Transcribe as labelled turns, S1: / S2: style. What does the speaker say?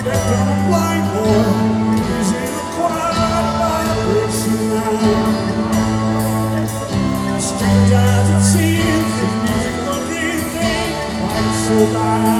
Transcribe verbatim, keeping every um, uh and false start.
S1: Down a blind hole, using a quiet vibration. Strange as it seems, this musical dream thing, I'm so bad.